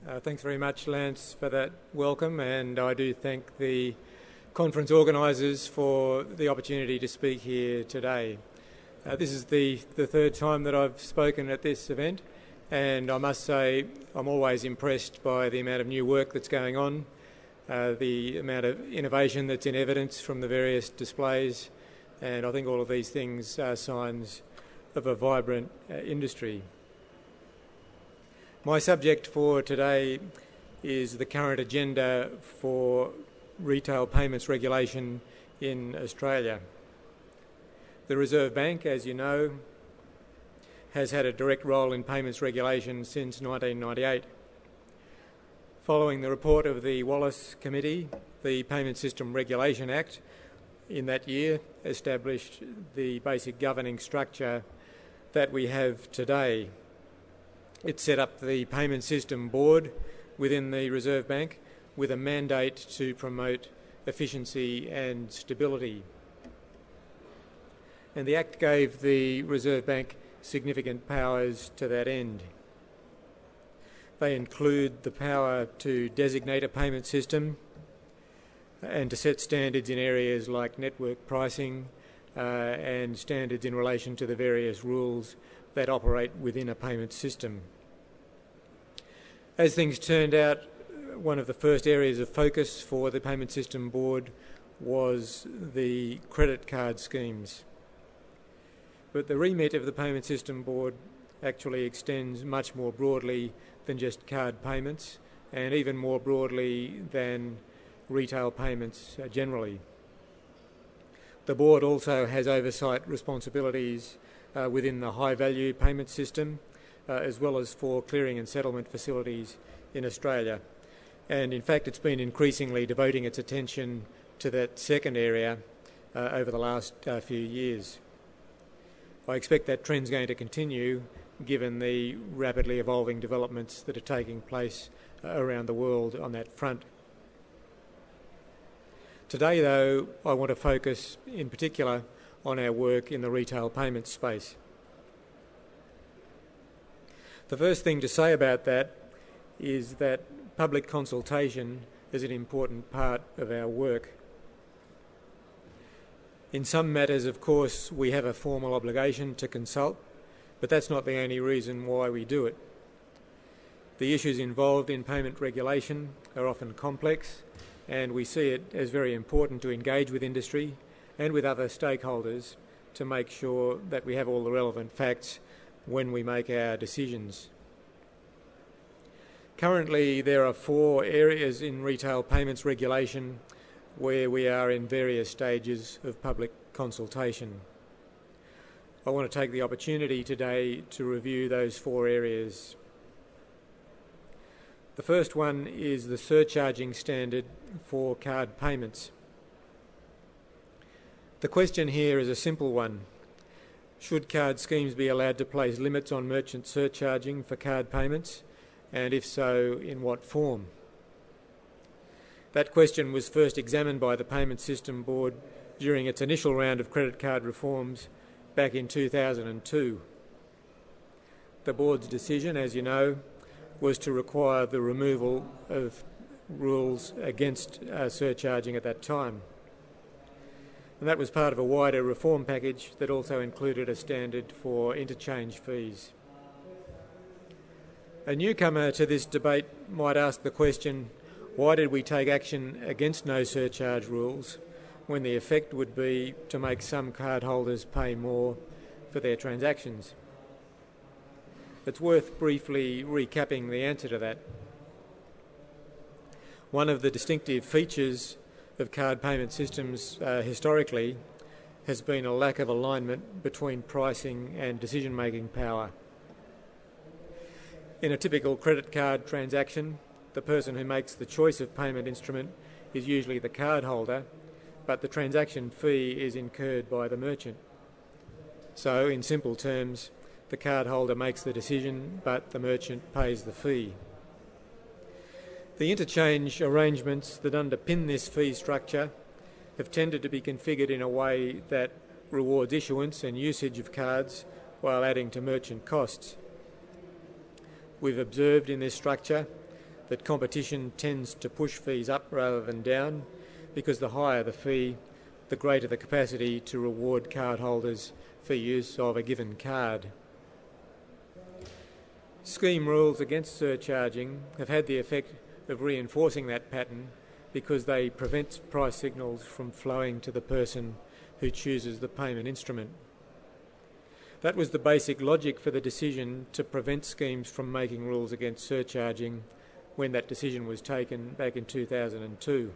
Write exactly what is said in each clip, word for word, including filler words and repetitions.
Uh, thanks very much, Lance, for that welcome, and I do thank the conference organisers for the opportunity to speak here today. Uh, this is the, the third time that I've spoken at this event, and I must say I'm always impressed by the amount of new work that's going on, uh, the amount of innovation that's in evidence from the various displays, and I think all of these things are signs of a vibrant uh, industry. My subject for today is the current agenda for retail payments regulation in Australia. The Reserve Bank, as you know, has had a direct role in payments regulation since nineteen ninety-eight. Following the report of the Wallace Committee, the Payment System Regulation Act in that year established the basic governing structure that we have today. It set up the Payment System Board within the Reserve Bank with a mandate to promote efficiency and stability. And the Act gave the Reserve Bank significant powers to that end. They include the power to designate a payment system and to set standards in areas like network pricing uh, and standards in relation to the various rules that operate within a payment system. As things turned out, one of the first areas of focus for the Payment System Board was the credit card schemes. But the remit of the Payment System Board actually extends much more broadly than just card payments, and even more broadly than retail payments uh, generally. The Board also has oversight responsibilities uh, within the high-value payment system, uh, as well as for clearing and settlement facilities in Australia. And in fact, it's been increasingly devoting its attention to that second area uh, over the last uh, few years. I expect that trend's going to continue given the rapidly evolving developments that are taking place uh, around the world on that front. Today, though, I want to focus in particular on our work in the retail payments space. The first thing to say about that is that public consultation is an important part of our work. In some matters, of course, we have a formal obligation to consult, but that's not the only reason why we do it. The issues involved in payment regulation are often complex, and we see it as very important to engage with industry and with other stakeholders to make sure that we have all the relevant facts when we make our decisions. Currently, there are four areas in retail payments regulation where we are in various stages of public consultation. I want to take the opportunity today to review those four areas. The first one is the surcharging standard for card payments. The question here is a simple one. Should card schemes be allowed to place limits on merchant surcharging for card payments, and if so, in what form? That question was first examined by the Payment System Board during its initial round of credit card reforms back in two thousand two. The Board's decision, as you know, was to require the removal of rules against uh, surcharging at that time. And that was part of a wider reform package that also included a standard for interchange fees. A newcomer to this debate might ask the question, why did we take action against no surcharge rules when the effect would be to make some cardholders pay more for their transactions? It's worth briefly recapping the answer to that. One of the distinctive features of card payment systems uh, historically has been a lack of alignment between pricing and decision-making power. In a typical credit card transaction, the person who makes the choice of payment instrument is usually the cardholder, but the transaction fee is incurred by the merchant. So, in simple terms, the cardholder makes the decision, but the merchant pays the fee. The interchange arrangements that underpin this fee structure have tended to be configured in a way that rewards issuance and usage of cards while adding to merchant costs. We've observed in this structure that competition tends to push fees up rather than down, because the higher the fee, the greater the capacity to reward cardholders for use of a given card. Scheme rules against surcharging have had the effect of reinforcing that pattern because they prevent price signals from flowing to the person who chooses the payment instrument. That was the basic logic for the decision to prevent schemes from making rules against surcharging when that decision was taken back in two thousand two.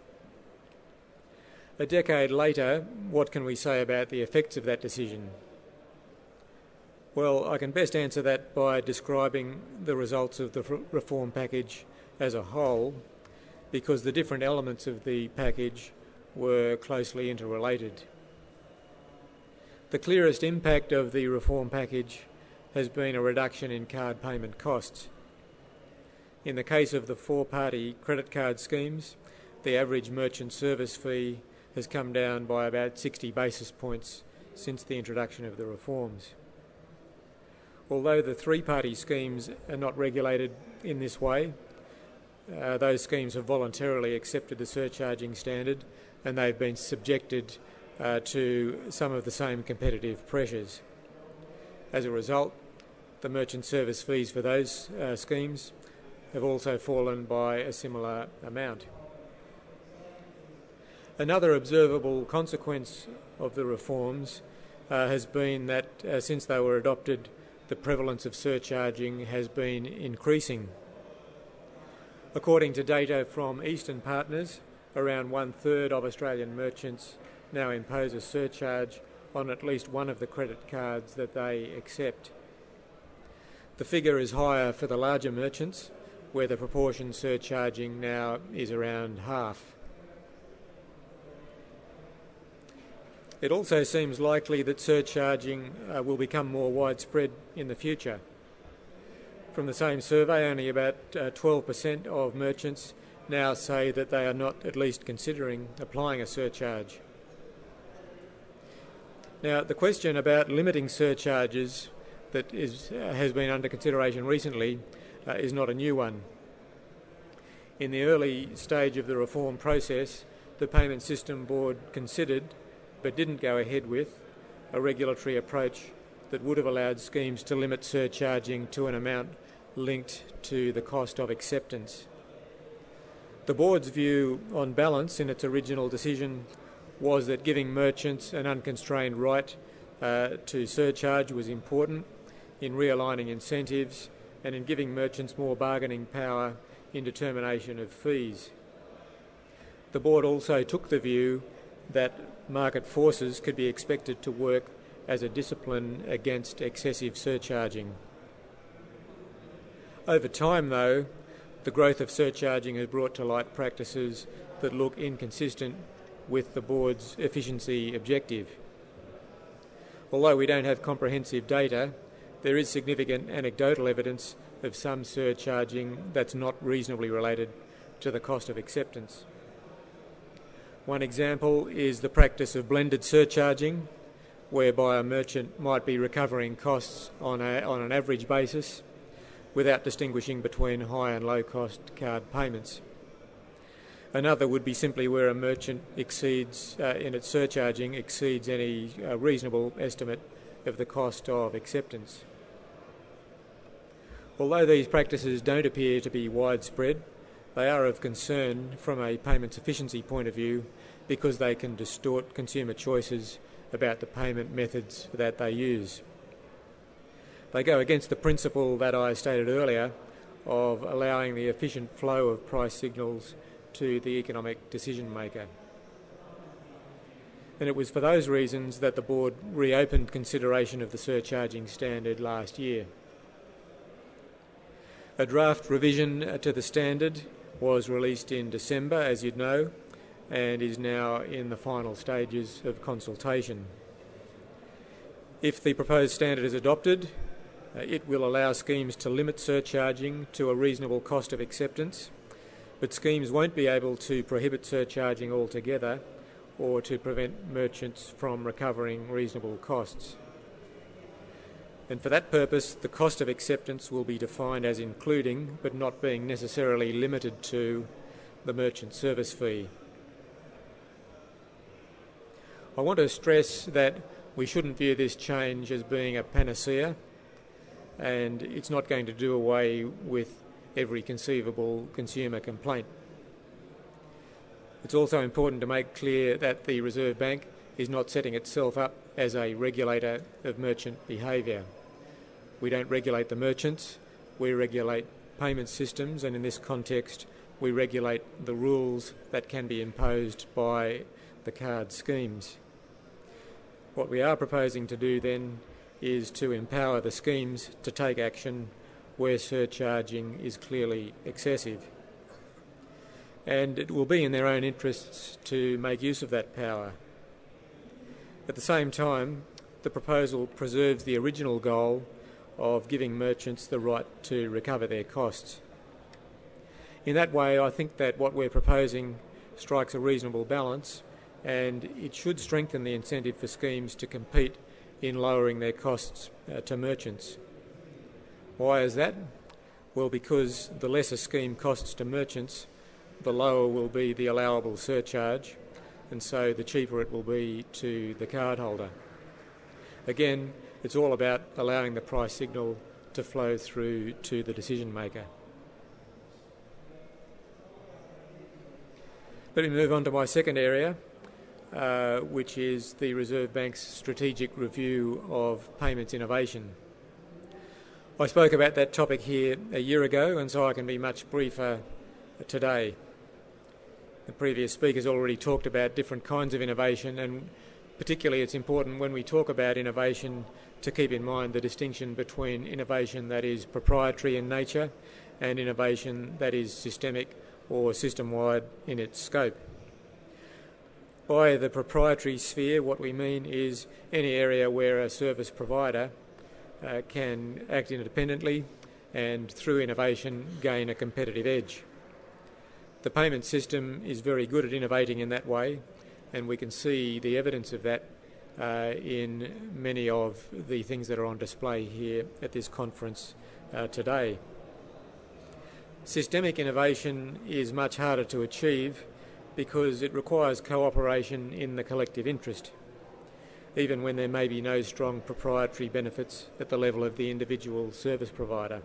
A decade later, what can we say about the effects of that decision? Well, I can best answer that by describing the results of the reform package as a whole, because the different elements of the package were closely interrelated. The clearest impact of the reform package has been a reduction in card payment costs. In the case of the four-party credit card schemes, the average merchant service fee has come down by about sixty basis points since the introduction of the reforms. Although the three-party schemes are not regulated in this way, uh, those schemes have voluntarily accepted the surcharging standard and they've been subjected uh, to some of the same competitive pressures. As a result, the merchant service fees for those uh, schemes have also fallen by a similar amount. Another observable consequence of the reforms uh, has been that uh, since they were adopted, the prevalence of surcharging has been increasing. According to data from Eastern Partners, around one-third of Australian merchants now impose a surcharge on at least one of the credit cards that they accept. The figure is higher for the larger merchants, where the proportion surcharging now is around half. It also seems likely that surcharging uh, will become more widespread in the future. From the same survey, only about uh, twelve percent of merchants now say that they are not at least considering applying a surcharge. Now, the question about limiting surcharges that is, uh, has been under consideration recently uh, is not a new one. In the early stage of the reform process, the Payment System Board considered, but didn't go ahead with, a regulatory approach that would have allowed schemes to limit surcharging to an amount linked to the cost of acceptance. The Board's view on balance in its original decision was that giving merchants an unconstrained right uh, to surcharge was important in realigning incentives and in giving merchants more bargaining power in determination of fees. The Board also took the view that market forces could be expected to work as a discipline against excessive surcharging. Over time, though, the growth of surcharging has brought to light practices that look inconsistent with the Board's efficiency objective. Although we don't have comprehensive data, there is significant anecdotal evidence of some surcharging that's not reasonably related to the cost of acceptance. One example is the practice of blended surcharging, whereby a merchant might be recovering costs on, a, on an average basis without distinguishing between high and low cost card payments. Another would be simply where a merchant exceeds, uh, in its surcharging, exceeds any uh, reasonable estimate of the cost of acceptance. Although these practices don't appear to be widespread, they are of concern from a payments efficiency point of view because they can distort consumer choices about the payment methods that they use. They go against the principle that I stated earlier of allowing the efficient flow of price signals to the economic decision maker. And it was for those reasons that the Board reopened consideration of the surcharging standard last year. A draft revision to the standard was released in December, as you'd know, and is now in the final stages of consultation. If the proposed standard is adopted, uh, it will allow schemes to limit surcharging to a reasonable cost of acceptance, but schemes won't be able to prohibit surcharging altogether or to prevent merchants from recovering reasonable costs. And for that purpose, the cost of acceptance will be defined as including, but not being necessarily limited to, the merchant service fee. I want to stress that we shouldn't view this change as being a panacea, and it's not going to do away with every conceivable consumer complaint. It's also important to make clear that the Reserve Bank is not setting itself up as a regulator of merchant behaviour. We don't regulate the merchants, we regulate payment systems, and in this context we regulate the rules that can be imposed by the card schemes. What we are proposing to do then is to empower the schemes to take action where surcharging is clearly excessive. And it will be in their own interests to make use of that power. At the same time, the proposal preserves the original goal of giving merchants the right to recover their costs. In that way, I think that what we're proposing strikes a reasonable balance, and it should strengthen the incentive for schemes to compete in lowering their costs uh, to merchants. Why is that? Well, because the less a scheme costs to merchants, the lower will be the allowable surcharge, and so the cheaper it will be to the cardholder. Again, it's all about allowing the price signal to flow through to the decision maker. Let me move on to my second area, uh, which is the Reserve Bank's strategic review of payments innovation. I spoke about that topic here a year ago, and so I can be much briefer today. The previous speakers already talked about different kinds of innovation, and particularly it's important when we talk about innovation to keep in mind the distinction between innovation that is proprietary in nature and innovation that is systemic or system-wide in its scope. By the proprietary sphere, what we mean is any area where a service provider uh, can act independently and through innovation gain a competitive edge. The payment system is very good at innovating in that way, and we can see the evidence of that uh, in many of the things that are on display here at this conference uh, today. Systemic innovation is much harder to achieve because it requires cooperation in the collective interest, even when there may be no strong proprietary benefits at the level of the individual service provider.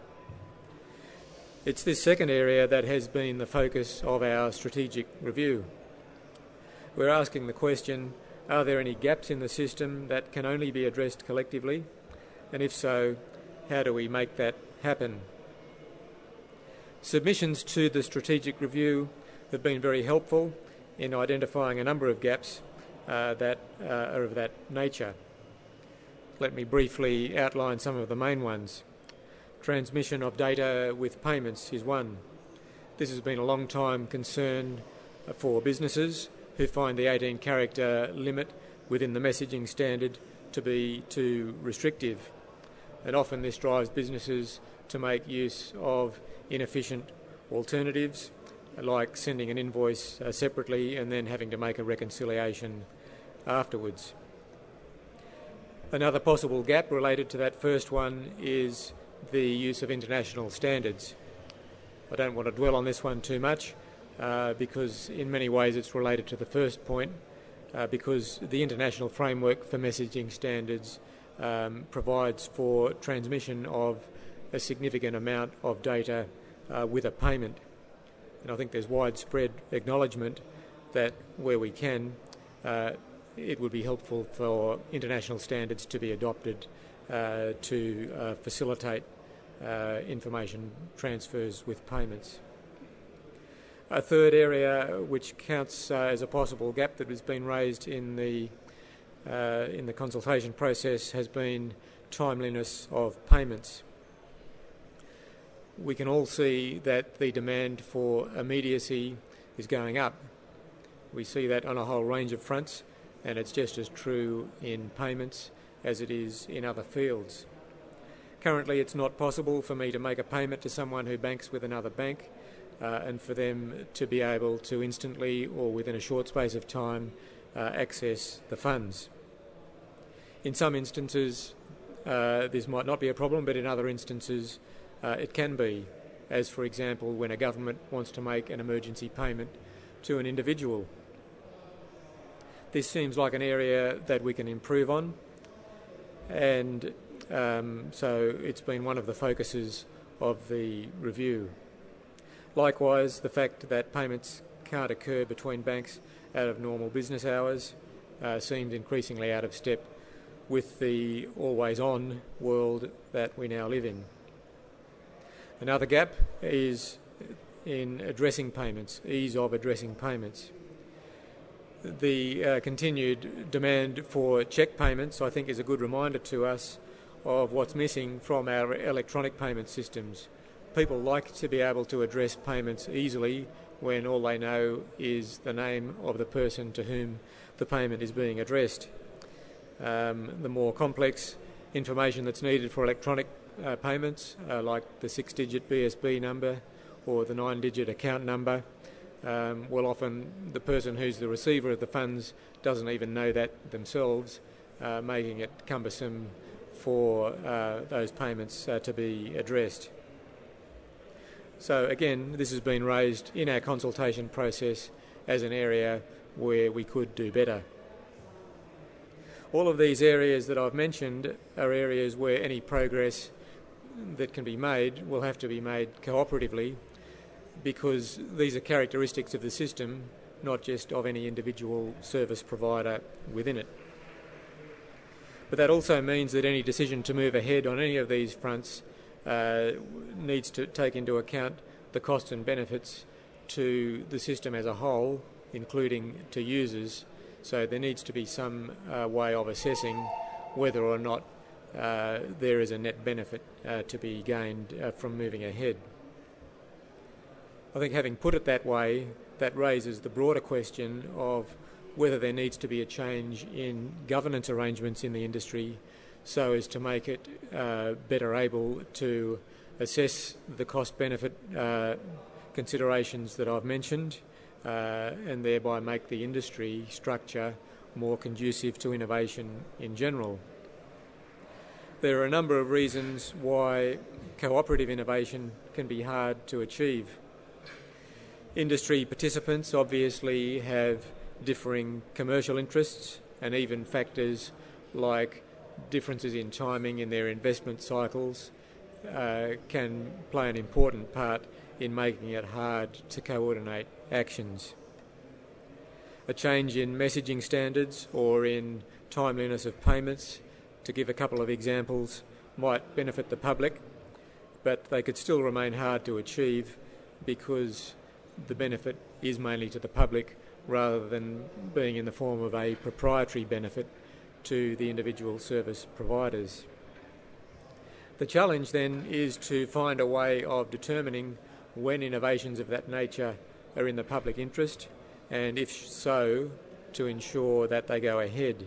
It's this second area that has been the focus of our strategic review. We're asking the question, are there any gaps in the system that can only be addressed collectively? And if so, how do we make that happen? Submissions to the strategic review have been very helpful in identifying a number of gaps uh, that uh, are of that nature. Let me briefly outline some of the main ones. Transmission of data with payments is one. This has been a long time concern for businesses who find the eighteen character limit within the messaging standard to be too restrictive. And often this drives businesses to make use of inefficient alternatives, like sending an invoice uh, separately and then having to make a reconciliation afterwards. Another possible gap related to that first one is the use of international standards. I don't want to dwell on this one too much uh, because in many ways it's related to the first point uh, because the international framework for messaging standards um, provides for transmission of a significant amount of data uh, with a payment. And I think there's widespread acknowledgement that where we can, uh, it would be helpful for international standards to be adopted uh, to uh, facilitate uh, information transfers with payments. A third area which counts uh, as a possible gap that has been raised in the uh, in the consultation process has been timeliness of payments. We can all see that the demand for immediacy is going up. We see that on a whole range of fronts, and it's just as true in payments as it is in other fields. Currently, it's not possible for me to make a payment to someone who banks with another bank uh, and for them to be able to instantly or within a short space of time uh, access the funds. In some instances, uh, this might not be a problem, but in other instances uh, it can be, as for example when a government wants to make an emergency payment to an individual. This seems like an area that we can improve on, and um, so it's been one of the focuses of the review. Likewise, the fact that payments can't occur between banks out of normal business hours uh, seems increasingly out of step with the always-on world that we now live in. Another gap is in addressing payments, ease of addressing payments. The uh, continued demand for cheque payments, I think, is a good reminder to us of what's missing from our electronic payment systems. People like to be able to address payments easily when all they know is the name of the person to whom the payment is being addressed. Um, the more complex information that's needed for electronic uh, payments, uh, like the six-digit B S B number or the nine-digit account number, um, well, often the person who's the receiver of the funds doesn't even know that themselves, uh, making it cumbersome for uh, those payments uh, to be addressed. So again, this has been raised in our consultation process as an area where we could do better. All of these areas that I've mentioned are areas where any progress that can be made will have to be made cooperatively, because these are characteristics of the system, not just of any individual service provider within it. But that also means that any decision to move ahead on any of these fronts uh, needs to take into account the costs and benefits to the system as a whole, including to users. So there needs to be some uh, way of assessing whether or not uh, there is a net benefit uh, to be gained uh, from moving ahead. I think having put it that way, that raises the broader question of whether there needs to be a change in governance arrangements in the industry so as to make it uh, better able to assess the cost-benefit uh, considerations that I've mentioned, uh, and thereby make the industry structure more conducive to innovation in general. There are a number of reasons why cooperative innovation can be hard to achieve. Industry participants obviously have differing commercial interests, and even factors like differences in timing in their investment cycles uh, can play an important part in making it hard to coordinate actions. A change in messaging standards or in timeliness of payments, to give a couple of examples, might benefit the public, but they could still remain hard to achieve because the benefit is mainly to the public rather than being in the form of a proprietary benefit to the individual service providers. The challenge then is to find a way of determining when innovations of that nature are in the public interest, and if so, to ensure that they go ahead.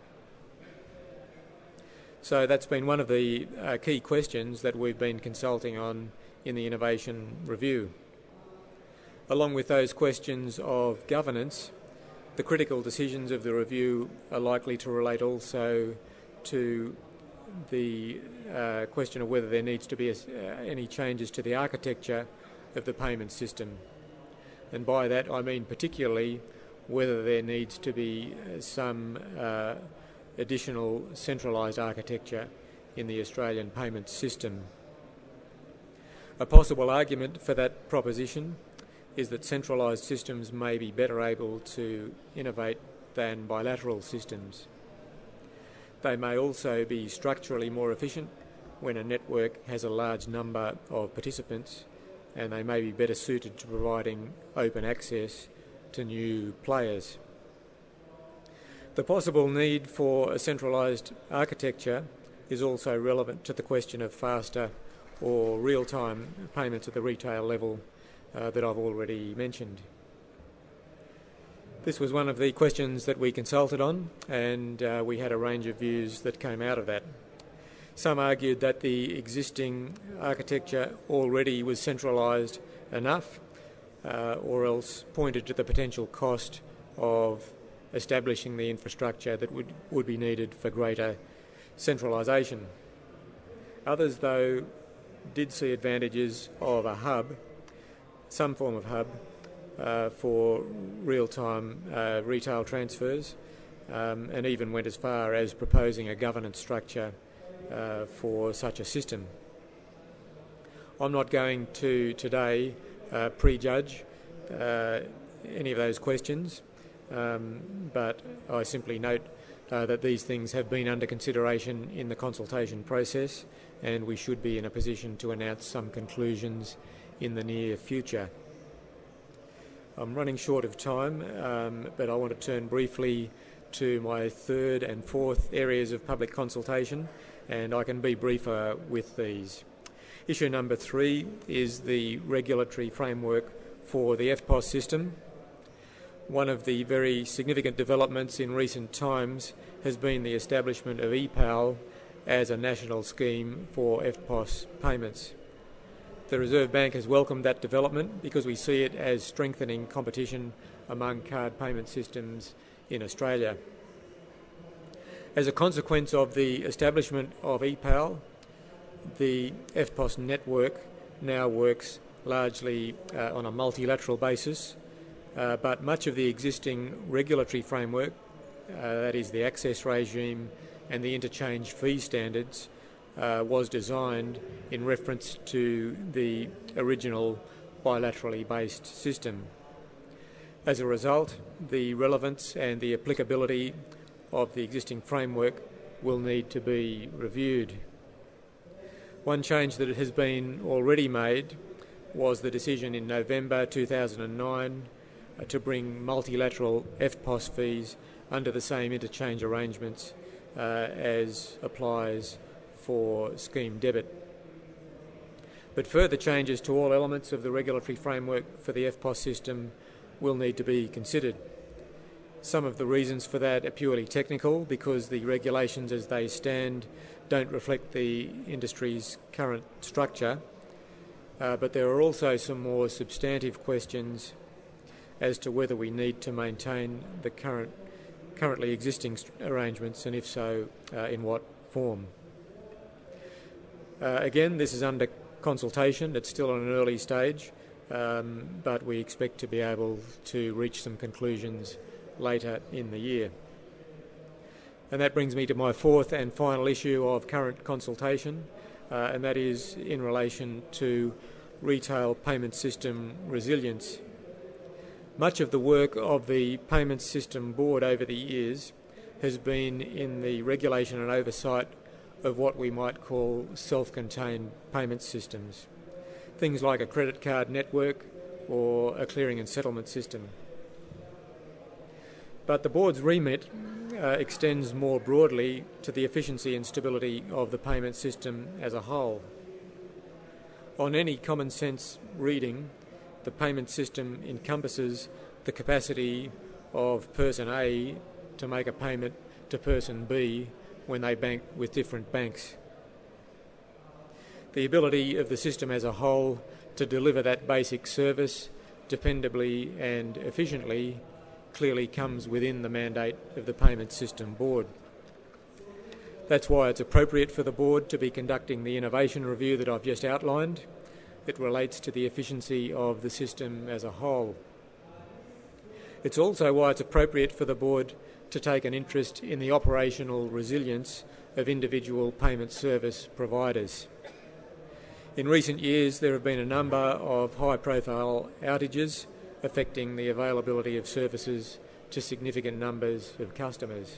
So that's been one of the uh, key questions that we've been consulting on in the innovation review. Along with those questions of governance, the critical decisions of the review are likely to relate also to the uh, question of whether there needs to be a, uh, any changes to the architecture of the payment system. And by that I mean particularly whether there needs to be some uh, additional centralised architecture in the Australian payment system. A possible argument for that proposition is that centralised systems may be better able to innovate than bilateral systems. They may also be structurally more efficient when a network has a large number of participants, and they may be better suited to providing open access to new players. The possible need for a centralised architecture is also relevant to the question of faster or real-time payments at the retail level uh, that I've already mentioned. This was one of the questions that we consulted on, and uh, we had a range of views that came out of that. Some argued that the existing architecture already was centralised enough, uh, or else pointed to the potential cost of establishing the infrastructure that would, would be needed for greater centralisation. Others, though, did see advantages of a hub, some form of hub, uh, for real-time uh, retail transfers, um, and even went as far as proposing a governance structure uh, for such a system. I'm not going to today uh, prejudge uh, any of those questions, um, but I simply note uh, that these things have been under consideration in the consultation process, and we should be in a position to announce some conclusions in the near future. I'm running short of time, um, but I want to turn briefly to my third and fourth areas of public consultation, and I can be briefer with these. Issue number three is the regulatory framework for the F P O S system. One of the very significant developments in recent times has been the establishment of E PAL as a national scheme for F P O S payments. The Reserve Bank has welcomed that development because we see it as strengthening competition among card payment systems in Australia. As a consequence of the establishment of E PAL, the F P O S network now works largely uh, on a multilateral basis, uh, but much of the existing regulatory framework, uh, that is the access regime and the interchange fee standards, uh, was designed in reference to the original bilaterally based system. As a result, the relevance and the applicability of the existing framework will need to be reviewed. One change that has been already made was the decision in November two thousand nine uh, to bring multilateral F P O S fees under the same interchange arrangements uh, as applies for scheme debit. But further changes to all elements of the regulatory framework for the F P O S system will need to be considered. Some of the reasons for that are purely technical, because the regulations as they stand don't reflect the industry's current structure, uh, but there are also some more substantive questions as to whether we need to maintain the current, currently existing arrangements, and if so, uh, in what form. Uh, again, this is under consultation. It's still at an early stage, um, but we expect to be able to reach some conclusions later in the year. And that brings me to my fourth and final issue of current consultation, uh, and that is in relation to retail payment system resilience. Much of the work of the Payment System Board over the years has been in the regulation and oversight of what we might call self-contained payment systems, things like a credit card network or a clearing and settlement system. But the Board's remit uh, extends more broadly to the efficiency and stability of the payment system as a whole. On any common sense reading, the payment system encompasses the capacity of person A to make a payment to person B when they bank with different banks. The ability of the system as a whole to deliver that basic service dependably and efficiently clearly comes within the mandate of the Payment System Board. That's why it's appropriate for the Board to be conducting the innovation review that I've just outlined. It relates to the efficiency of the system as a whole. It's also why it's appropriate for the Board to take an interest in the operational resilience of individual payment service providers. In recent years, there have been a number of high-profile outages affecting the availability of services to significant numbers of customers.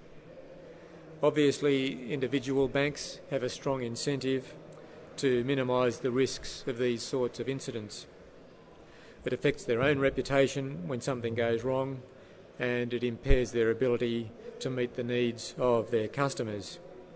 Obviously, individual banks have a strong incentive to minimise the risks of these sorts of incidents. It affects their own reputation when something goes wrong, and it impairs their ability to meet the needs of their customers.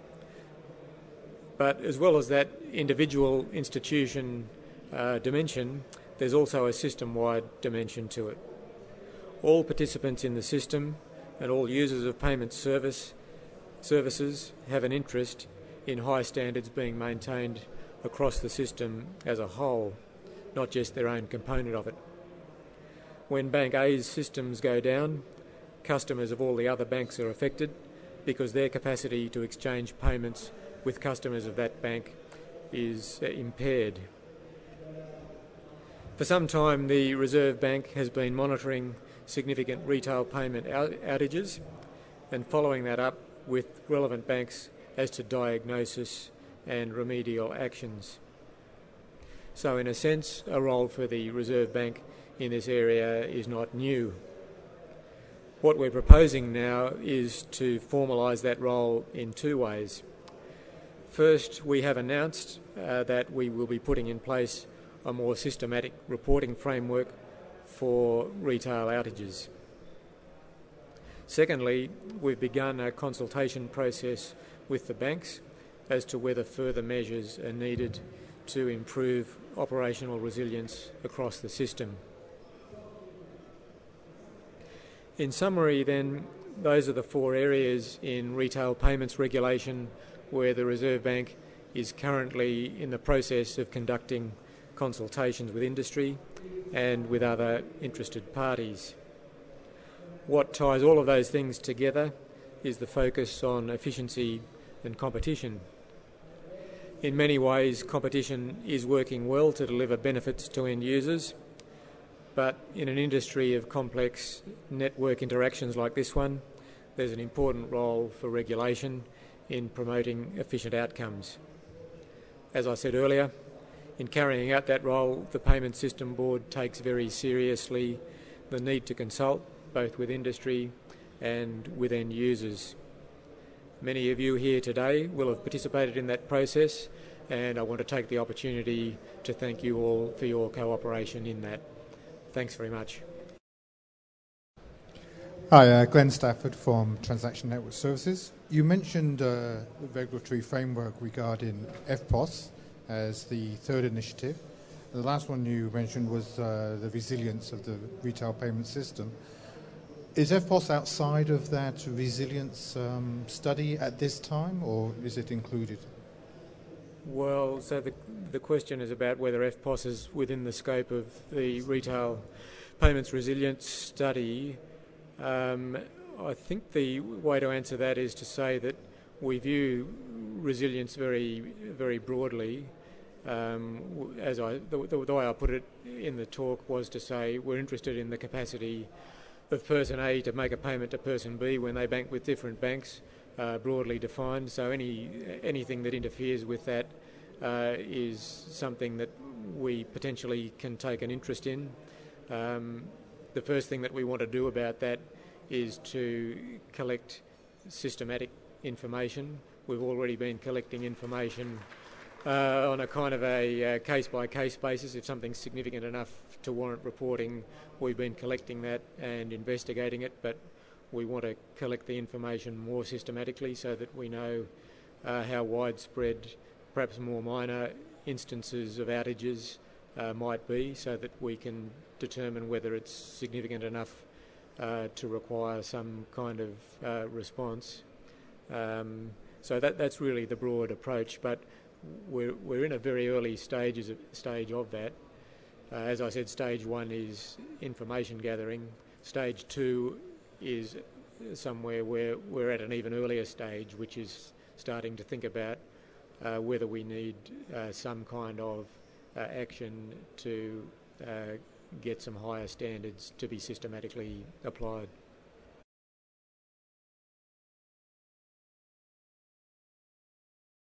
But as well as that individual institution uh, dimension, there's also a system-wide dimension to it. All participants in the system and all users of payment service services have an interest in high standards being maintained across the system as a whole, not just their own component of it. When Bank A's systems go down, customers of all the other banks are affected because their capacity to exchange payments with customers of that bank is uh, impaired. For some time, the Reserve Bank has been monitoring significant retail payment out- outages and following that up with relevant banks as to diagnosis and remedial actions. So in a sense, a role for the Reserve Bank in this area is not new. What we're proposing now is to formalise that role in two ways. First, we have announced uh, that we will be putting in place a more systematic reporting framework for retail outages. Secondly, we've begun a consultation process with the banks as to whether further measures are needed to improve operational resilience across the system. In summary then, those are the four areas in retail payments regulation where the Reserve Bank is currently in the process of conducting consultations with industry and with other interested parties. What ties all of those things together is the focus on efficiency and competition. In many ways, competition is working well to deliver benefits to end users, but in an industry of complex network interactions like this one, there's an important role for regulation in promoting efficient outcomes. As I said earlier, in carrying out that role, the Payment System Board takes very seriously the need to consult both with industry and with end users. Many of you here today will have participated in that process, and I want to take the opportunity to thank you all for your cooperation in that. Thanks very much. Hi, uh, Glenn Stafford from Transaction Network Services. You mentioned uh, the regulatory framework regarding F P O S as the third initiative. The last one you mentioned was uh, the resilience of the retail payment system. Is F P O S outside of that resilience um, study at this time, or is it included? Well, so the, the question is about whether F P O S is within the scope of the retail payments resilience study. Um, I think the way to answer that is to say that we view resilience very, very broadly. Um, as I, the, the way I put it in the talk was to say we're interested in the capacity of person A to make a payment to person B when they bank with different banks, uh, broadly defined. So any anything that interferes with that uh, is something that we potentially can take an interest in. Um, the first thing that we want to do about that is to collect systematic information. We've already been collecting information uh, on a kind of a uh, case-by-case basis. If something's significant enough to warrant reporting, we've been collecting that and investigating it, but we want to collect the information more systematically so that we know uh, how widespread, perhaps more minor instances of outages uh, might be, so that we can determine whether it's significant enough uh, to require some kind of uh, response. Um, so that that's really the broad approach, but we're we're in a very early stages of, stage of that. Uh, as I said, stage one is information gathering. Stage two is somewhere where we're at an even earlier stage, which is starting to think about uh, whether we need uh, some kind of uh, action to uh, get some higher standards to be systematically applied.